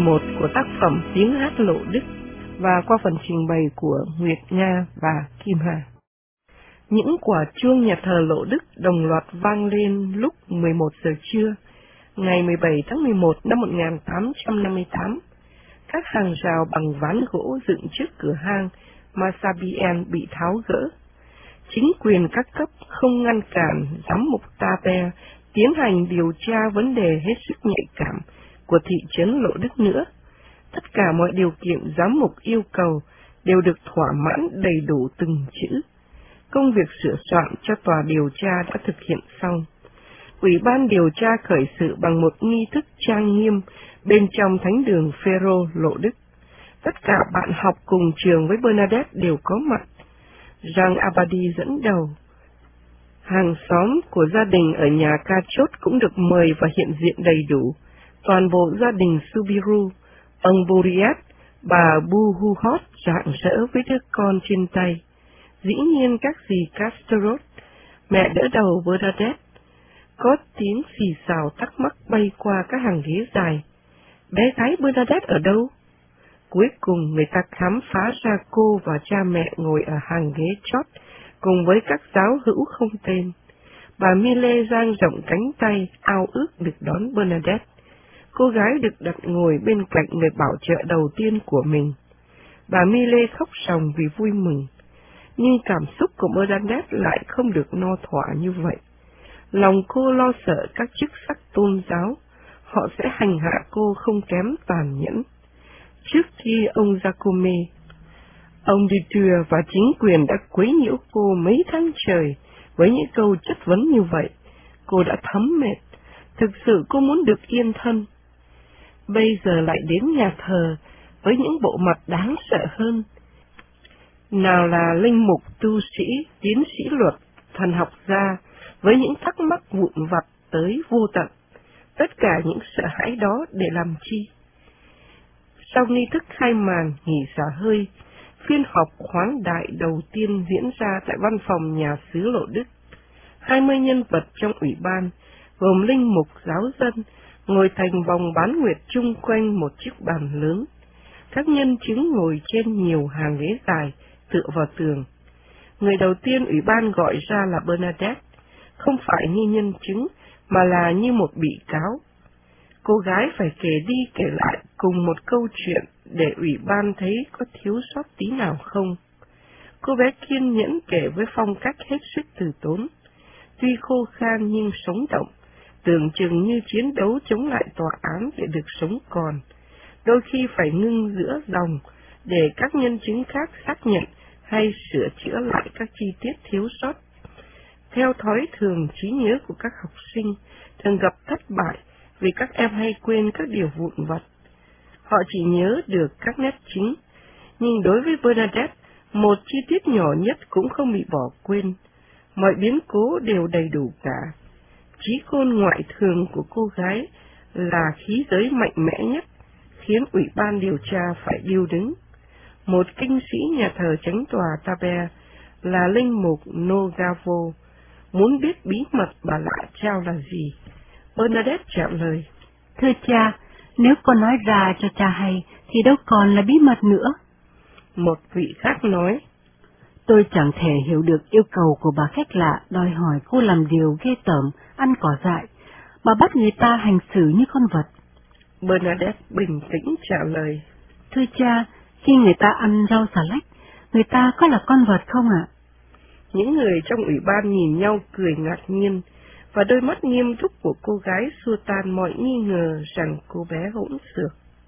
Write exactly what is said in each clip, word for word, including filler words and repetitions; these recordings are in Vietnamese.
một của tác phẩm Tiếng hát Lộ Đức và qua phần trình bày của Nguyệt Nga và Kim Hà. Những quả chuông nhà thờ Lộ Đức đồng loạt vang lên lúc mười một giờ trưa, ngày mười bảy tháng mười một năm một nghìn tám trăm năm mươi tám. Các hàng rào bằng ván gỗ dựng trước cửa hang Massabian bị tháo gỡ. Chính quyền các cấp không ngăn cản giám mục Taber tiến hành điều tra vấn đề hết sức nhạy cảm của thị trấn Lộ Đức nữa. Tất cả mọi điều kiện giám mục yêu cầu đều được thỏa mãn đầy đủ từng chữ. Công việc sửa soạn cho tòa điều tra đã thực hiện xong. Ủy ban điều tra khởi sự bằng một nghi thức trang nghiêm bên trong thánh đường Phêrô Lộ Đức. Tất cả bạn học cùng trường với Bernadette đều có mặt. Jean Abadi dẫn đầu. Hàng xóm của gia đình ở nhà Ca Chốt cũng được mời và hiện diện đầy đủ. Toàn bộ gia đình Subiru, ông Buriat, bà Buhuhot rạng rỡ với đứa con trên tay. Dĩ nhiên các dì Castorot, mẹ đỡ đầu Bernadette. Có tiếng xì xào thắc mắc bay qua các hàng ghế dài. Bé gái Bernadette ở đâu? Cuối cùng người ta khám phá ra cô và cha mẹ ngồi ở hàng ghế chót, cùng với các giáo hữu không tên. Bà Millet dang rộng cánh tay, ao ước được đón Bernadette. Cô gái được đặt ngồi bên cạnh người bảo trợ đầu tiên của mình. Bà Millet khóc ròng vì vui mừng. Nhưng cảm xúc của Bernadette lại không được no thỏa như vậy. Lòng cô lo sợ các chức sắc tôn giáo, họ sẽ hành hạ cô không kém tàn nhẫn. Trước khi ông Giacome, ông Dutour và chính quyền đã quấy nhiễu cô mấy tháng trời với những câu chất vấn như vậy, cô đã thấm mệt. Thực sự cô muốn được yên thân. Bây giờ lại đến nhà thờ với những bộ mặt đáng sợ hơn. Nào là linh mục, tu sĩ, tiến sĩ luật, thần học gia, với những thắc mắc vụn vặt tới vô tận. Tất cả những sợ hãi đó để làm chi? Sau nghi thức khai màn nghỉ xả hơi, phiên họp khoáng đại đầu tiên diễn ra tại văn phòng nhà xứ Lộ Đức. Hai mươi nhân vật trong ủy ban, gồm linh mục, giáo dân, ngồi thành vòng bán nguyệt chung quanh một chiếc bàn lớn. Các nhân chứng ngồi trên nhiều hàng ghế dài, tựa vào tường. Người đầu tiên ủy ban gọi ra là Bernadette, không phải như nhân chứng, mà là như một bị cáo. Cô gái phải kể đi kể lại cùng một câu chuyện để ủy ban thấy có thiếu sót tí nào không. Cô bé kiên nhẫn kể với phong cách hết sức từ tốn. Tuy khô khan nhưng sống động, tưởng chừng như chiến đấu chống lại tòa án để được sống còn. Đôi khi phải ngưng giữa dòng để các nhân chứng khác xác nhận hay sửa chữa lại các chi tiết thiếu sót. Theo thói thường, trí nhớ của các học sinh thường gặp thất bại vì các em hay quên các điều vụn vặt. Họ chỉ nhớ được các nét chính, nhưng đối với Bernadette, một chi tiết nhỏ nhất cũng không bị bỏ quên. Mọi biến cố đều đầy đủ cả. Trí khôn ngoại thường của cô gái là khí giới mạnh mẽ nhất, khiến ủy ban điều tra phải điêu đứng. Một kinh sĩ nhà thờ chánh tòa Taber là linh mục Nogavo, muốn biết bí mật bà lạ trao là gì. Bernadette trả lời: Thưa cha, nếu con nói ra cho cha hay thì đâu còn là bí mật nữa. Một vị khác nói: Tôi chẳng thể hiểu được yêu cầu của bà khách lạ đòi hỏi cô làm điều ghê tởm, ăn cỏ dại. Bà bắt người ta hành xử như con vật. Bernadette bình tĩnh trả lời: Thưa cha, khi người ta ăn rau xà lách, người ta có là con vật không ạ? Những người trong ủy ban nhìn nhau cười ngạc nhiên, và đôi mắt nghiêm túc của cô gái xua tan mọi nghi ngờ rằng cô bé hỗn xược.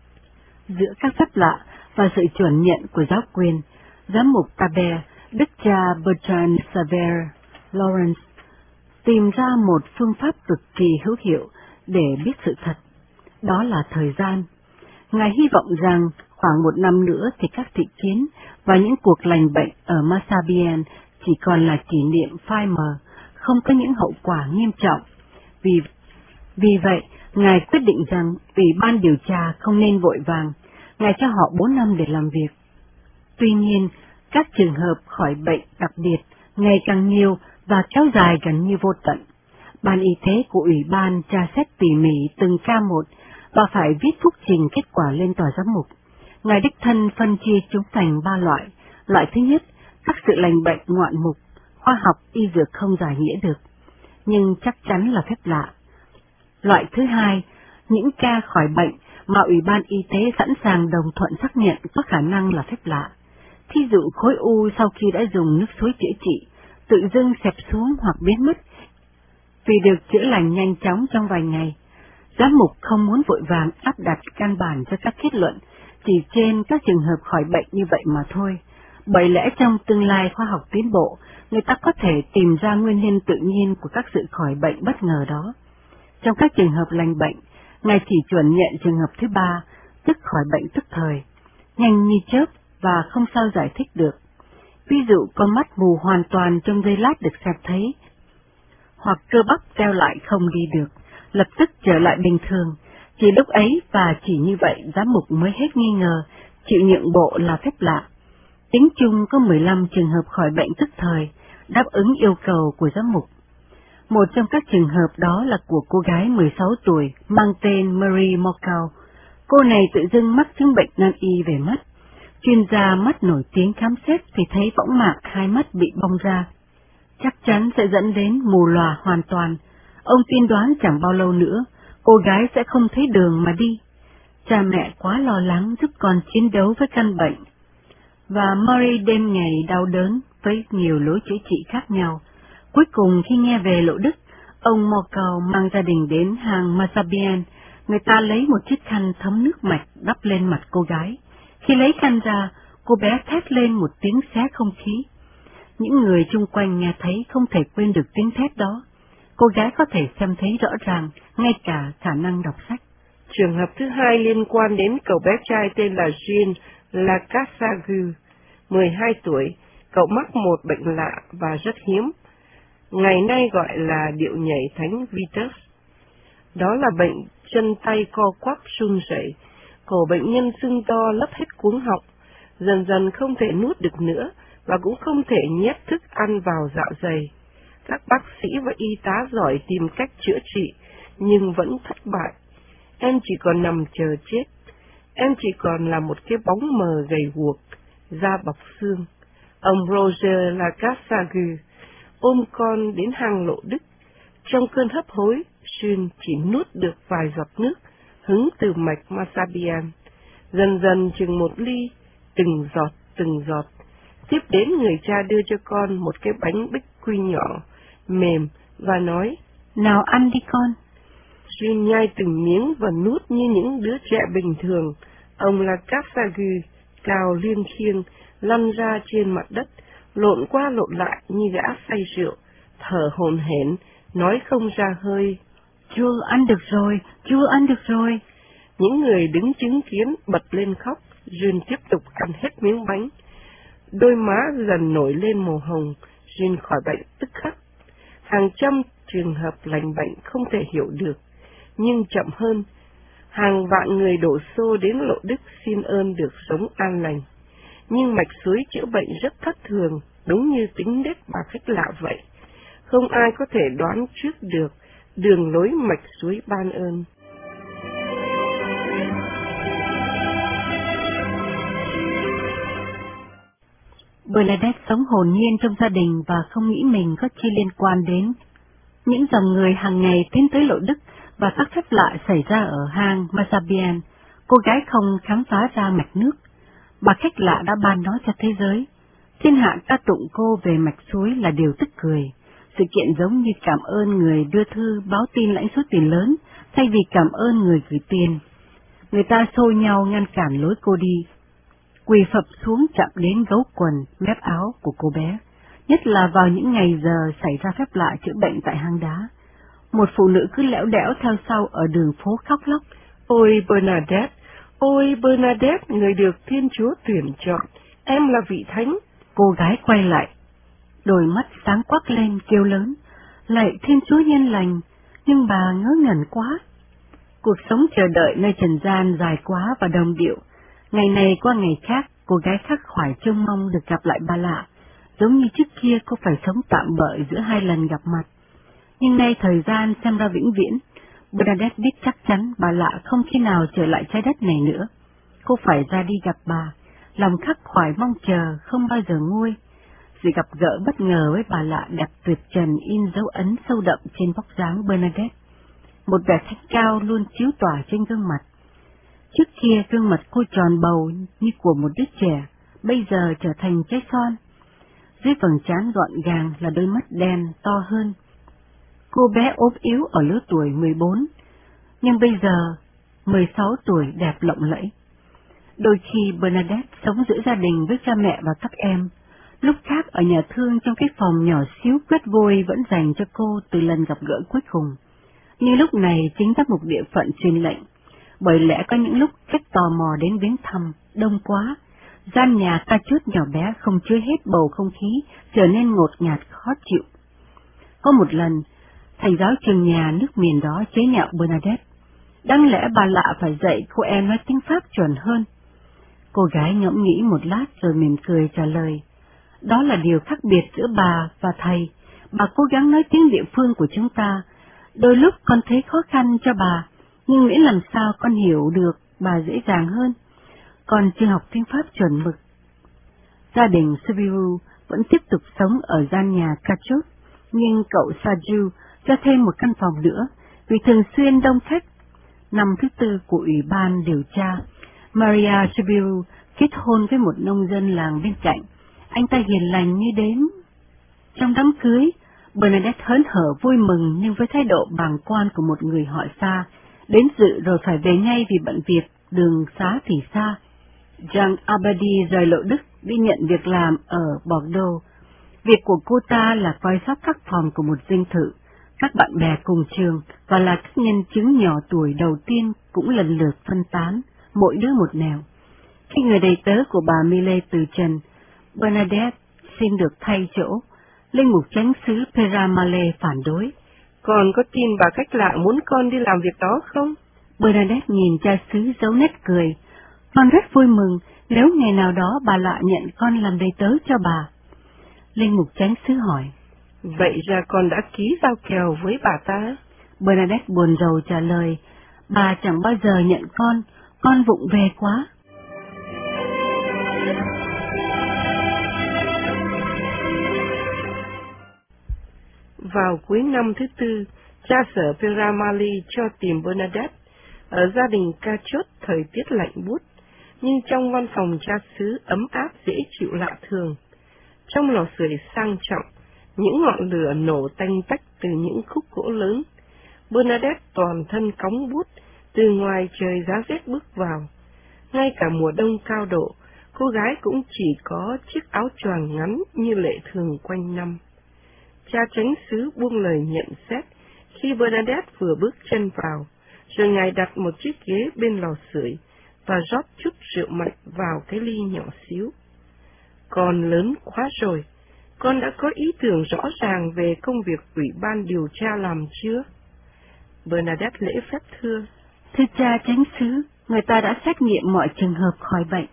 Giữa các phép lạ và sự chuẩn nhận của giáo quyền, giám mục Taber, đức cha Bertrand Xavier Lawrence, tìm ra một phương pháp cực kỳ hữu hiệu để biết sự thật. Đó là thời gian. Ngài hy vọng rằng khoảng một năm nữa thì các thị kiến và những cuộc lành bệnh ở Massabian chỉ còn là kỷ niệm phai mờ, không có những hậu quả nghiêm trọng. Vì, vì vậy, Ngài quyết định rằng Ủy ban điều tra không nên vội vàng. Ngài cho họ bốn năm để làm việc. Tuy nhiên, các trường hợp khỏi bệnh đặc biệt ngày càng nhiều và kéo dài gần như vô tận. Ban y tế của Ủy ban tra xét tỉ mỉ từng ca một bà phải viết phúc trình kết quả lên tòa giám mục. Ngài đích thân phân chia chúng thành ba loại. Loại thứ nhất, các sự lành bệnh ngoạn mục, khoa học y dược không giải nghĩa được, nhưng chắc chắn là phép lạ. Loại thứ hai, những ca khỏi bệnh mà Ủy ban Y tế sẵn sàng đồng thuận xác nhận có khả năng là phép lạ. Thí dụ khối u sau khi đã dùng nước suối chữa trị, tự dưng xẹp xuống hoặc biến mất, vì được chữa lành nhanh chóng trong vài ngày. Giám mục không muốn vội vàng áp đặt căn bản cho các kết luận chỉ trên các trường hợp khỏi bệnh như vậy mà thôi, bởi lẽ trong tương lai khoa học tiến bộ, người ta có thể tìm ra nguyên nhân tự nhiên của các sự khỏi bệnh bất ngờ đó. Trong các trường hợp lành bệnh, Ngài chỉ chuẩn nhận trường hợp thứ ba, tức khỏi bệnh tức thời, nhanh như chớp và không sao giải thích được. Ví dụ con mắt mù hoàn toàn trong giây lát được xẹp thấy, hoặc cơ bắp teo lại không đi được, lập tức trở lại bình thường. Chỉ lúc ấy và chỉ như vậy giám mục mới hết nghi ngờ, chịu nhượng bộ là phép lạ. Tính chung có mười lăm trường hợp khỏi bệnh tức thời, đáp ứng yêu cầu của giám mục. Một trong các trường hợp đó là của cô gái mười sáu tuổi mang tên Marie Morcau. Cô này tự dưng mắc chứng bệnh nan y về mắt. Chuyên gia mắt nổi tiếng khám xét thì thấy võng mạc hai mắt bị bong ra, chắc chắn sẽ dẫn đến mù lòa hoàn toàn. Ông tiên đoán chẳng bao lâu nữa, cô gái sẽ không thấy đường mà đi. Cha mẹ quá lo lắng giúp con chiến đấu với căn bệnh, và Marie đêm ngày đau đớn với nhiều lối chữa trị khác nhau. Cuối cùng khi nghe về Lộ Đức, ông Morcau mang gia đình đến hang Masabian. Người ta lấy một chiếc khăn thấm nước mạch đắp lên mặt cô gái. Khi lấy khăn ra, cô bé thét lên một tiếng xé không khí. Những người chung quanh nghe thấy không thể quên được tiếng thét đó. Cô gái có thể xem thấy rõ ràng, ngay cả khả năng đọc sách. Trường hợp thứ hai liên quan đến cậu bé trai tên là Jean Lacasague, mười hai tuổi. Cậu mắc một bệnh lạ và rất hiếm, ngày nay gọi là điệu nhảy thánh Vitus. Đó là bệnh chân tay co quắp run rẩy, cổ bệnh nhân sưng to lấp hết cuống họng, dần dần không thể nuốt được nữa và cũng không thể nhét thức ăn vào dạ dày. Các bác sĩ và y tá giỏi tìm cách chữa trị, nhưng vẫn thất bại. Em chỉ còn nằm chờ chết. Em chỉ còn là một cái bóng mờ gầy guộc, da bọc xương. Ông Roger Lacasague ôm con đến hang Lộ Đức. Trong cơn hấp hối, Jean chỉ nuốt được vài giọt nước hứng từ mạch Masabian. Dần dần chừng một ly, từng giọt từng giọt. Tiếp đến người cha đưa cho con một cái bánh bích quy nhỏ, mềm, và nói, nào ăn đi con. Jean nhai từng miếng và nuốt như những đứa trẻ bình thường. Ông Lacasague cào liêng khiêng, lăn ra trên mặt đất, lộn qua lộn lại như gã say rượu, thở hổn hển, nói không ra hơi. Chưa ăn được rồi, chưa ăn được rồi. Những người đứng chứng kiến bật lên khóc. Jean tiếp tục ăn hết miếng bánh. Đôi má dần nổi lên màu hồng. Jean khỏi bệnh tức khắc. Hàng trăm trường hợp lành bệnh không thể hiểu được, nhưng chậm hơn, hàng vạn người đổ xô đến Lộ Đức xin ơn được sống an lành. Nhưng mạch suối chữa bệnh rất thất thường, đúng như tính nết bà khách lạ vậy. Không ai có thể đoán trước được đường lối mạch suối ban ơn. Bernadette sống hồn nhiên trong gia đình và không nghĩ mình có chi liên quan đến những dòng người hàng ngày tiến tới Lộ Đức và các phép lạ xảy ra ở hang Masabian. Cô gái không khám phá ra mạch nước. Bà khách lạ đã ban nó cho thế giới. Thiên hạ ca tụng cô về mạch suối là điều tức cười. Sự kiện giống như cảm ơn người đưa thư báo tin lãnh số tiền lớn, thay vì cảm ơn người gửi tiền. Người ta xô nhau ngăn cản lối cô đi, quỳ phập xuống chạm đến gấu quần, mép áo của cô bé, nhất là vào những ngày giờ xảy ra phép lạ chữa bệnh tại hang đá. Một phụ nữ cứ lẽo đẽo theo sau ở đường phố khóc lóc. Ôi Bernadette, ôi Bernadette, người được Thiên Chúa tuyển chọn, em là vị thánh. Cô gái quay lại, đôi mắt sáng quắc lên kêu lớn, lạy Thiên Chúa nhân lành, nhưng bà ngớ ngẩn quá. Cuộc sống chờ đợi nơi trần gian dài quá và đồng điệu. Ngày này qua ngày khác, cô gái khắc khoải trông mong được gặp lại bà lạ, giống như trước kia cô phải sống tạm bợ giữa hai lần gặp mặt. Nhưng nay thời gian xem ra vĩnh viễn, Bernadette biết chắc chắn bà lạ không khi nào trở lại trái đất này nữa. Cô phải ra đi gặp bà, lòng khắc khoải mong chờ không bao giờ nguôi. Sự gặp gỡ bất ngờ với bà lạ đẹp tuyệt trần in dấu ấn sâu đậm trên vóc dáng Bernadette. Một vẻ thanh cao luôn chiếu tỏa trên gương mặt. Trước kia gương mặt cô tròn bầu như của một đứa trẻ, bây giờ trở thành trái son. Dưới vầng trán gọn gàng là đôi mắt đen to hơn. Cô bé ốm yếu ở lứa tuổi mười bốn, nhưng bây giờ mười sáu tuổi đẹp lộng lẫy. Đôi khi Bernadette sống giữa gia đình với cha mẹ và các em, lúc khác ở nhà thương trong cái phòng nhỏ xíu quét vôi vẫn dành cho cô từ lần gặp gỡ cuối cùng. Nhưng lúc này chính giám mục địa phận truyền lệnh, bởi lẽ có những lúc khách tò mò đến viếng thăm, đông quá, gian nhà ca chốt nhỏ bé không chứa hết bầu không khí, trở nên ngột ngạt khó chịu. Có một lần, thầy giáo trường nhà nước miền đó chế nhạo Bernadette, đáng lẽ bà lạ phải dạy cô em nói tiếng Pháp chuẩn hơn. Cô gái ngẫm nghĩ một lát rồi mỉm cười trả lời, đó là điều khác biệt giữa bà và thầy, bà cố gắng nói tiếng địa phương của chúng ta, đôi lúc con thấy khó khăn cho bà, nhưng miễn làm sao con hiểu được bà dễ dàng hơn, còn chưa học tiếng Pháp chuẩn mực. Gia đình Subiru vẫn tiếp tục sống ở gian nhà Cachot, nhưng cậu Saju cho thêm một căn phòng nữa, vì thường xuyên đông khách. Năm thứ tư của Ủy ban điều tra, Maria Subiru kết hôn với một nông dân làng bên cạnh, anh ta hiền lành như đếm. Trong đám cưới, Bernadette hớn hở vui mừng nhưng với thái độ bàng quan của một người họ xa, đến dự rồi phải về ngay vì bận việc, đường xá thì xa. Jean Abadi rời Lộ Đức đi nhận việc làm ở Bordeaux. Việc của cô ta là coi sóc các phòng của một dinh thự, các bạn bè cùng trường và là các nhân chứng nhỏ tuổi đầu tiên cũng lần lượt phân tán, mỗi đứa một nẻo. Khi người đầy tớ của bà Millet từ trần, Bernadette xin được thay chỗ. Linh mục chánh xứ Peramale phản đối. Con có tin bà cách lạ muốn con đi làm việc đó không? Bernadette nhìn cha xứ giấu nét cười. Con rất vui mừng nếu ngày nào đó bà lạ nhận con làm đầy tớ cho bà. Linh mục chánh xứ hỏi. Vậy ra con đã ký giao kèo với bà ta? Bernadette buồn rầu trả lời. Bà chẳng bao giờ nhận con, con vụng về quá. Vào cuối năm thứ tư, cha sở Peramali cho tìm Bernadette ở gia đình Cachot thời tiết lạnh buốt, nhưng trong văn phòng cha xứ ấm áp dễ chịu lạ thường. Trong lò sưởi sang trọng, những ngọn lửa nổ tanh tách từ những khúc gỗ lớn. Bernadette toàn thân cóng bút, từ ngoài trời giá rét bước vào. Ngay cả mùa đông cao độ, cô gái cũng chỉ có chiếc áo choàng ngắn như lệ thường quanh năm. Cha chánh xứ buông lời nhận xét khi Bernadette vừa bước chân vào, rồi ngài đặt một chiếc ghế bên lò sưởi và rót chút rượu mạnh vào cái ly nhỏ xíu. Con lớn quá rồi, con đã có ý tưởng rõ ràng về công việc ủy ban điều tra làm chưa? Bernadette lễ phép thưa. Thưa cha chánh xứ, người ta đã xét nghiệm mọi trường hợp khỏi bệnh.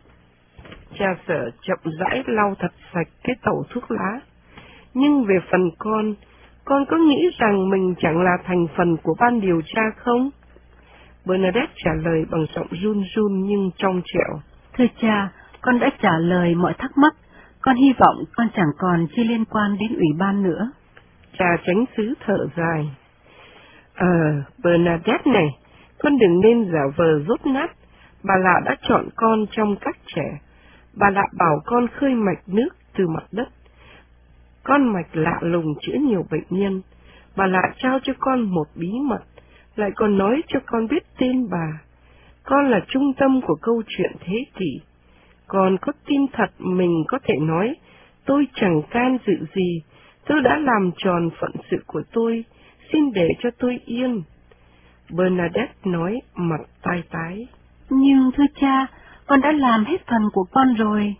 Cha sở chậm rãi lau thật sạch cái tẩu thuốc lá. Nhưng về phần con, con có nghĩ rằng mình chẳng là thành phần của ban điều tra không? Bernadette trả lời bằng giọng run run nhưng trong trẻo. Thưa cha, con đã trả lời mọi thắc mắc, con hy vọng con chẳng còn chi liên quan đến ủy ban nữa. Cha chánh xứ thở dài. Ờ, Bernadette này, con đừng nên giả vờ dốt nát, bà lạ đã chọn con trong các trẻ. Bà lạ bảo con khơi mạch nước từ mặt đất. Con mạch lạ lùng chữa nhiều bệnh nhân, bà lạ trao cho con một bí mật, lại còn nói cho con biết tên bà. Con là trung tâm của câu chuyện thế kỷ. Con có tin thật mình có thể nói, tôi chẳng can dự gì, tôi đã làm tròn phận sự của tôi, xin để cho tôi yên. Bernadette nói mặt tai tái. Nhưng thưa cha, con đã làm hết phần của con rồi.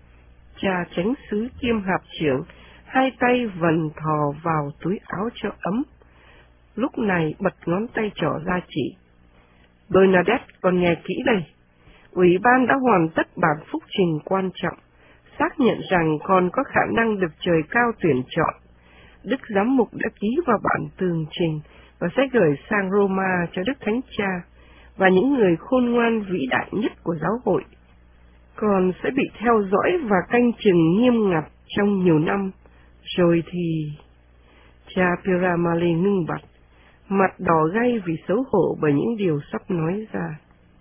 Cha chánh xứ kiêm hạp trưởng, hai tay vần thò vào túi áo cho ấm. Lúc này bật ngón tay trỏ ra chỉ. Bernadette, con nghe kỹ đây. Ủy ban đã hoàn tất bản phúc trình quan trọng, xác nhận rằng con có khả năng được trời cao tuyển chọn. Đức giám mục đã ký vào bản tường trình và sẽ gửi sang Roma cho Đức Thánh Cha và những người khôn ngoan vĩ đại nhất của giáo hội. Con sẽ bị theo dõi và canh chừng nghiêm ngặt trong nhiều năm, rồi thì... Cha Piramale ngưng bặt, mặt đỏ gay vì xấu hổ bởi những điều sắp nói ra.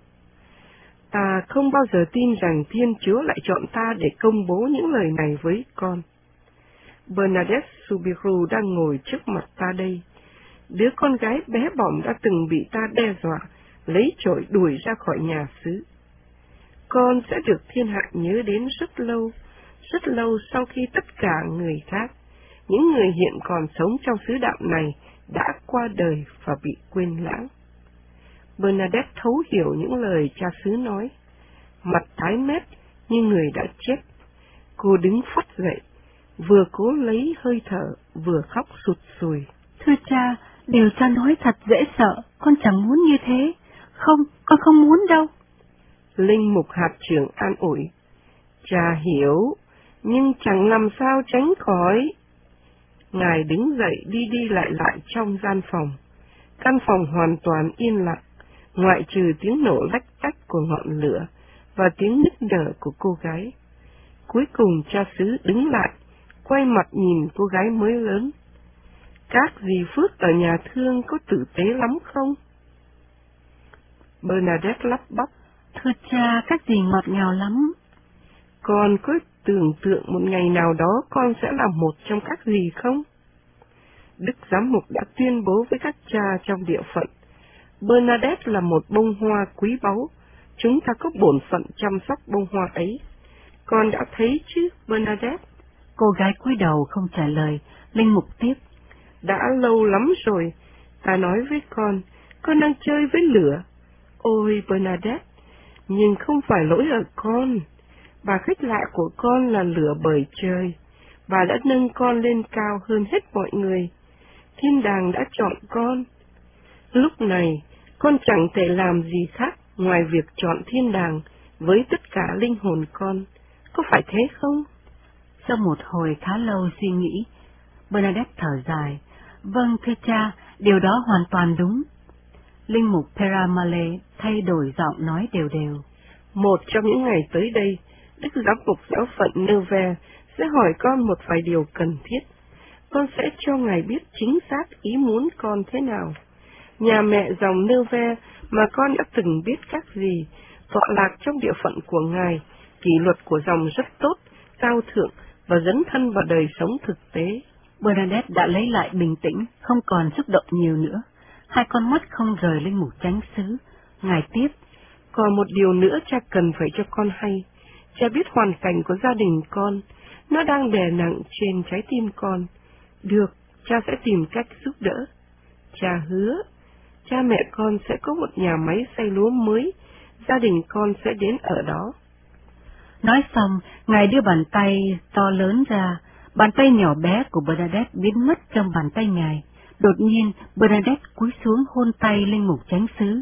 Ta không bao giờ tin rằng Thiên Chúa lại chọn ta để công bố những lời này với con. Bernadette Soubirous đang ngồi trước mặt ta đây. Đứa con gái bé bỏng đã từng bị ta đe dọa, lấy chổi đuổi ra khỏi nhà xứ. Con sẽ được thiên hạ nhớ đến rất lâu, rất lâu sau khi tất cả người khác, những người hiện còn sống trong xứ đạo này, đã qua đời và bị quên lãng. Bernadette thấu hiểu những lời cha xứ nói. Mặt tái mét như người đã chết. Cô đứng phắt dậy, vừa cố lấy hơi thở, vừa khóc sụt sùi. Thưa cha, điều cha nói thật dễ sợ, con chẳng muốn như thế. Không, con không muốn đâu. Linh mục hạt trưởng an ủi. Cha hiểu, nhưng chẳng làm sao tránh khỏi. Ngài đứng dậy đi đi lại lại trong gian phòng. Căn phòng hoàn toàn yên lặng, ngoại trừ tiếng nổ lách tách của ngọn lửa và tiếng nức nở của cô gái. Cuối cùng cha xứ đứng lại, quay mặt nhìn cô gái mới lớn. Các dì Phước ở nhà thương có tử tế lắm không? Bernadette lắp bắp. Thưa cha, các dì ngọt ngào lắm. Con có tưởng tượng một ngày nào đó con sẽ là một trong các dì không? Đức giám mục đã tuyên bố với các cha trong địa phận, Bernadette là một bông hoa quý báu, chúng ta có bổn phận chăm sóc bông hoa ấy. Con đã thấy chứ, Bernadette? Cô gái cúi đầu không trả lời. Linh mục tiếp. Đã lâu lắm rồi, ta nói với con, con đang chơi với lửa. Ôi Bernadette, nhưng không phải lỗi ở con. Bà khách lạ của con là lửa bởi trời. Bà đã nâng con lên cao hơn hết mọi người. Thiên đàng đã chọn con. Lúc này, con chẳng thể làm gì khác ngoài việc chọn thiên đàng với tất cả linh hồn con. Có phải thế không? Sau một hồi khá lâu suy nghĩ, Bernadette thở dài. Vâng, thưa cha, điều đó hoàn toàn đúng. Linh mục Peramale thay đổi giọng nói đều đều. Một trong những ngày tới đây, Đức giám mục giáo phận Nevers sẽ hỏi con một vài điều cần thiết. Con sẽ cho ngài biết chính xác ý muốn con thế nào. Nhà mẹ dòng Nevers mà con đã từng biết các gì, tọa lạc trong địa phận của ngài, kỷ luật của dòng rất tốt, cao thượng và dấn thân vào đời sống thực tế. Bernadette đã lấy lại bình tĩnh, không còn xúc động nhiều nữa. Hai con mắt không rời linh mục chánh xứ. Ngài tiếp. Còn một điều nữa cha cần phải cho con hay. Cha biết hoàn cảnh của gia đình con, nó đang đè nặng trên trái tim con. Được, cha sẽ tìm cách giúp đỡ. Cha hứa, cha mẹ con sẽ có một nhà máy xay lúa mới, gia đình con sẽ đến ở đó. Nói xong, ngài đưa bàn tay to lớn ra, bàn tay nhỏ bé của Bernadette biến mất trong bàn tay ngài. Đột nhiên, Bernadette cúi xuống hôn tay linh mục chánh xứ.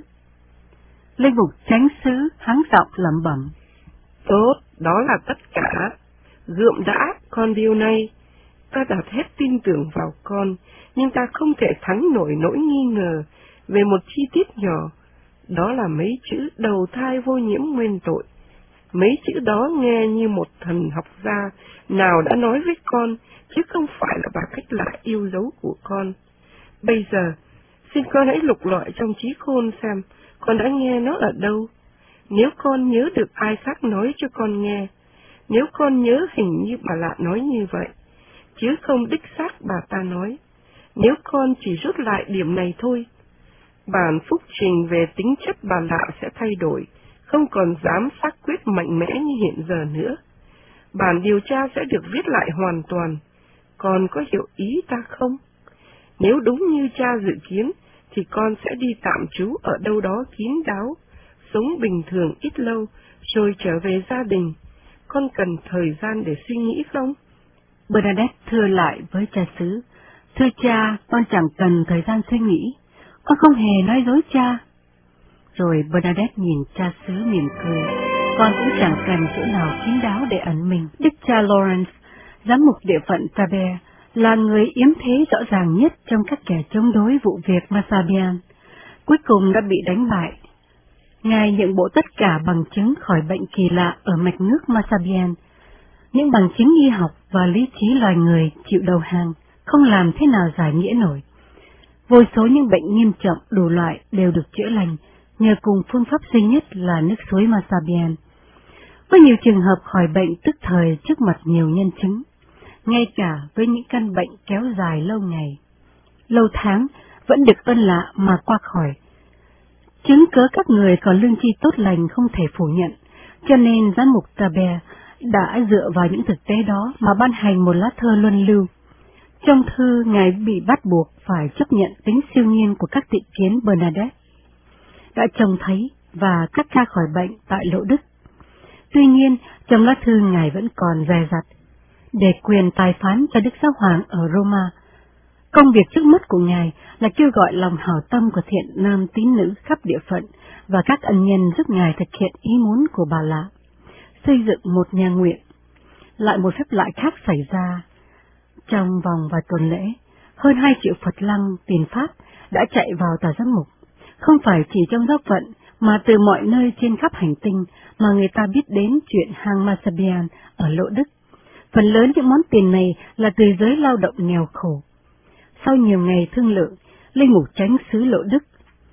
Linh mục chánh xứ hắng giọng lẩm bẩm. Tốt, đó là tất cả. Gượm đã, con điều này. Ta đặt hết tin tưởng vào con, nhưng ta không thể thắng nổi nỗi nghi ngờ về một chi tiết nhỏ. Đó là mấy chữ đầu thai vô nhiễm nguyên tội. Mấy chữ đó nghe như một thần học gia nào đã nói với con, chứ không phải là bà khách lạ yêu dấu của con. Bây giờ, xin con hãy lục lọi trong trí khôn xem con đã nghe nó ở đâu. Nếu con nhớ được ai khác nói cho con nghe, nếu con nhớ hình như bà lạ nói như vậy, chứ không đích xác bà ta nói, nếu con chỉ rút lại điểm này thôi, bản phúc trình về tính chất bà lạ sẽ thay đổi, không còn dám xác quyết mạnh mẽ như hiện giờ nữa. Bản điều tra sẽ được viết lại hoàn toàn. Con có hiểu ý ta không? Nếu đúng như cha dự kiến, thì con sẽ đi tạm trú ở đâu đó kín đáo, sống bình thường ít lâu, rồi trở về gia đình. Con cần thời gian để suy nghĩ không? Bernadette thưa lại với cha xứ. Thưa cha, con chẳng cần thời gian suy nghĩ. Con không hề nói dối cha. Rồi Bernadette nhìn cha xứ mỉm cười. Con cũng chẳng cần chỗ nào kín đáo để ẩn mình. Đức cha Lawrence, giám mục địa phận Tabert, là người yếm thế rõ ràng nhất trong các kẻ chống đối vụ việc Massabian, cuối cùng đã bị đánh bại. Ngài nhượng bộ tất cả bằng chứng khỏi bệnh kỳ lạ ở mạch nước Massabian. Những bằng chứng y học và lý trí loài người chịu đầu hàng, không làm thế nào giải nghĩa nổi. Vô số những bệnh nghiêm trọng đủ loại đều được chữa lành nhờ cùng phương pháp duy nhất là nước suối Massabian. Có nhiều trường hợp khỏi bệnh tức thời trước mặt nhiều nhân chứng, ngay cả với những căn bệnh kéo dài lâu ngày, lâu tháng vẫn được ân lạ mà qua khỏi. Chứng cớ các người có lương tri tốt lành không thể phủ nhận, cho nên giám mục Taber đã dựa vào những thực tế đó mà ban hành một lá thơ luân lưu. Trong thư, Ngài bị bắt buộc phải chấp nhận tính siêu nhiên của các tị kiến Bernadette đã trông thấy và cắt ca khỏi bệnh tại Lộ Đức. Tuy nhiên, trong lá thư Ngài vẫn còn dè dặt để quyền tài phán cho Đức Giáo Hoàng ở Roma. Công việc trước mắt của Ngài là kêu gọi lòng hảo tâm của thiện nam tín nữ khắp địa phận và các ân nhân giúp Ngài thực hiện ý muốn của bà Lạ, xây dựng một nhà nguyện. Lại một phép lạ khác xảy ra. Trong vòng vài tuần lễ, hơn hai triệu Phật lăng tiền Pháp đã chạy vào tòa giám mục, không phải chỉ trong giáo phận mà từ mọi nơi trên khắp hành tinh mà người ta biết đến chuyện hang Massabian ở Lộ Đức. Phần lớn những món tiền này là từ giới lao động nghèo khổ. Sau nhiều ngày thương lượng, linh mục chánh xứ Lộ Đức,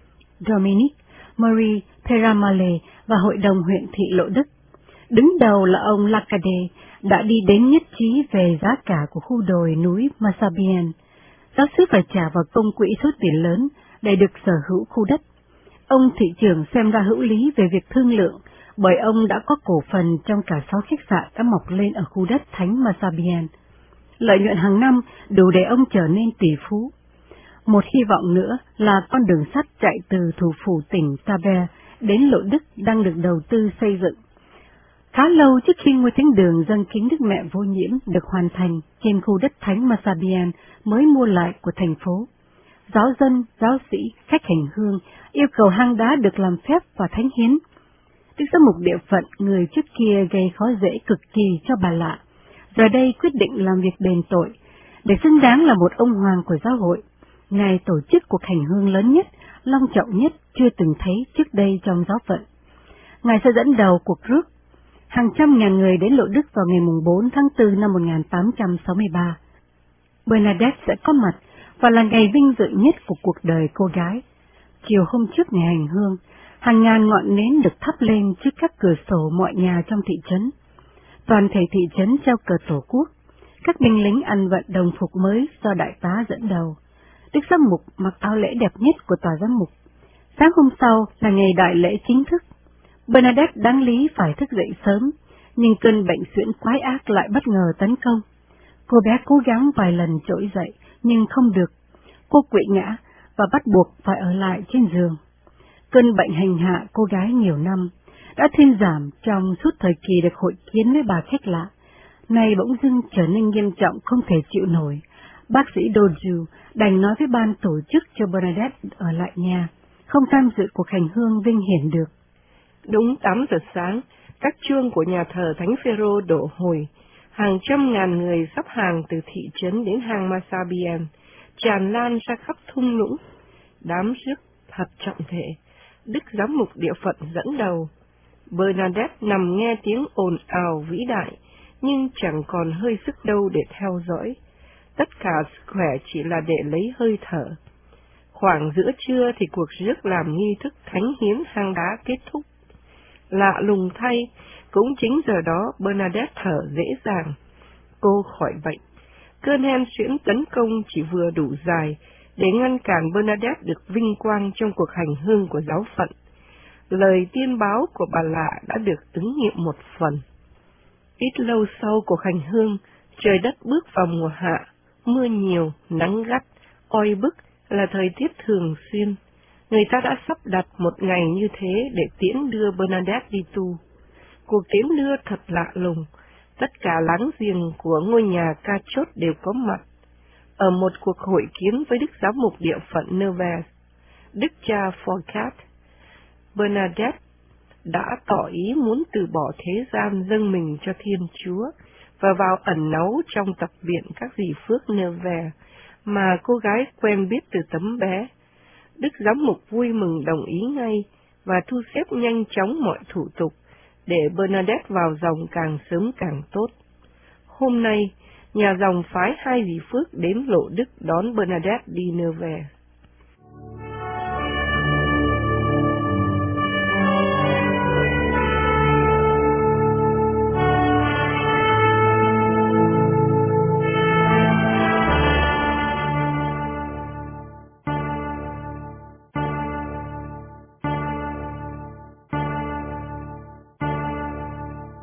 Dominic Marie Peramale và hội đồng huyện thị Lộ Đức, đứng đầu là ông Lacade, đã đi đến nhất trí về giá cả của khu đồi núi Massabian. Giáo xứ phải trả vào công quỹ số tiền lớn để được sở hữu khu đất. Ông thị trưởng xem ra hữu lý về việc thương lượng, bởi ông đã có cổ phần trong cả sáu khách sạn đã mọc lên ở khu đất thánh Massabian. Lợi nhuận hàng năm đủ để ông trở nên tỷ phú. Một hy vọng nữa là con đường sắt chạy từ thủ phủ tỉnh Taber đến Lộ Đức đang được đầu tư xây dựng. Khá lâu trước khi ngôi thánh đường dâng kính Đức Mẹ Vô Nhiễm được hoàn thành trên khu đất thánh Massabian mới mua lại của thành phố, giáo dân, giáo sĩ, khách hành hương yêu cầu hang đá được làm phép và thánh hiến. Đức giám mục địa phận, người trước kia gây khó dễ cực kỳ cho bà Lạ, giờ đây quyết định làm việc đền tội, để xứng đáng là một ông hoàng của giáo hội. Ngài tổ chức cuộc hành hương lớn nhất, long trọng nhất chưa từng thấy trước đây trong giáo phận. Ngài sẽ dẫn đầu cuộc rước hàng trăm ngàn người đến Lộ Đức vào ngày bốn tháng tư năm một nghìn tám trăm sáu mươi ba. Bernadette sẽ có mặt và là ngày vinh dự nhất của cuộc đời cô gái. Chiều hôm trước ngày hành hương, hàng ngàn ngọn nến được thắp lên trước các cửa sổ mọi nhà trong thị trấn. Toàn thể thị trấn treo cờ Tổ quốc, các binh lính ăn vận đồng phục mới do đại tá dẫn đầu. Đức giám mục mặc áo lễ đẹp nhất của tòa giám mục. Sáng hôm sau là ngày đại lễ chính thức. Bernadette đáng lý phải thức dậy sớm, nhưng cơn bệnh suyễn quái ác lại bất ngờ tấn công. Cô bé cố gắng vài lần trỗi dậy, nhưng không được. Cô quỵ ngã và bắt buộc phải ở lại trên giường. Cơn bệnh hành hạ cô gái nhiều năm, đã thuyên giảm trong suốt thời kỳ được hội kiến với bà khách lạ. Nay bỗng dưng trở nên nghiêm trọng không thể chịu nổi. Bác sĩ Doju đành nói với ban tổ chức cho Bernadette ở lại nhà, không tham dự cuộc hành hương vinh hiển được. Đúng tám giờ sáng, các chuông của nhà thờ Thánh Phêrô đổ hồi. Hàng trăm ngàn người sắp hàng từ thị trấn đến hang Massabian, tràn lan ra khắp thung lũng. Đám rước thật trọng thể. Đức giám mục địa phận dẫn đầu. Bernadette nằm nghe tiếng ồn ào vĩ đại, nhưng chẳng còn hơi sức đâu để theo dõi. Tất cả sức khỏe chỉ là để lấy hơi thở. Khoảng giữa trưa thì cuộc rước làm nghi thức thánh hiến hang đá kết thúc. Lạ lùng thay, cũng chính giờ đó Bernadette thở dễ dàng. Cô khỏi bệnh. Cơn hen suyễn tấn công chỉ vừa đủ dài để ngăn cản Bernadette được vinh quang trong cuộc hành hương của giáo phận. Lời tiên báo của bà Lạ đã được ứng nghiệm một phần. Ít lâu sau cuộc hành hương, trời đất bước vào mùa hạ, mưa nhiều, nắng gắt, oi bức là thời tiết thường xuyên. Người ta đã sắp đặt một ngày như thế để tiễn đưa Bernadette đi tu. Cuộc tiễn đưa thật lạ lùng, tất cả láng giềng của ngôi nhà ca chốt đều có mặt. Ở một cuộc hội kiến với Đức Giám mục địa phận Nevers, Đức cha Fourcade, Bernadette đã tỏ ý muốn từ bỏ thế gian dâng mình cho Thiên Chúa, và vào ẩn náu trong tập viện các dì Phước Nevers mà cô gái quen biết từ tấm bé. Đức giám mục vui mừng đồng ý ngay và thu xếp nhanh chóng mọi thủ tục để Bernadette vào dòng càng sớm càng tốt. Hôm nay, nhà dòng phái hai dì Phước đến Lộ Đức đón Bernadette đi Nevers.